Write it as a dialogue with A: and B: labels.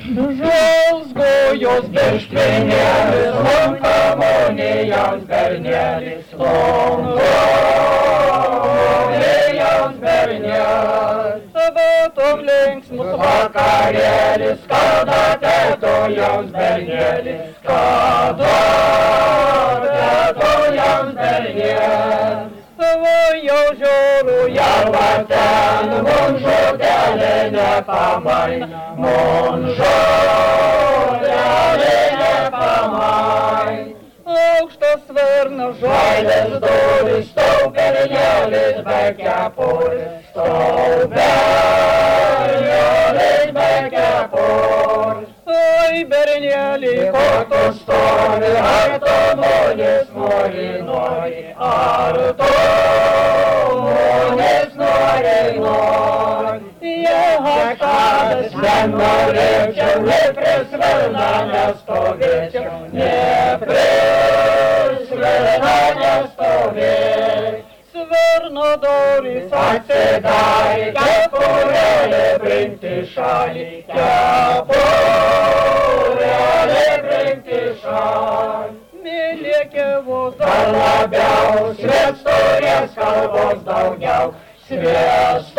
A: Žalzgojos beštvinėlis, lonkamonėjaus bernelis, lonkamonėjaus bernelis. Sabatom linksmus vakarėlis, kada tetojaus bernelis, kada tetojaus bernelis. Savo jau žiūrų, jau ten, mun žodelė nepamai, mun žodelė nepamai. Aukštas varnas, žailės duris, stau bernelis be kepurės, stau bernelis be kepurės. Oi, berneli, kokiu stovi, ar tu žmonės nori, ar tu žmonės nori. Jehakadas nenorėčiau, ne prie svirną nestovėčiau, ne prie svirną nestovėčiau. Svirno durys atsidarė, kepurėlė brinkti šalį, kepurėlė brinkti šalį. Mylėkė vos dar labiau, šviesturės kalbos daugiau, švies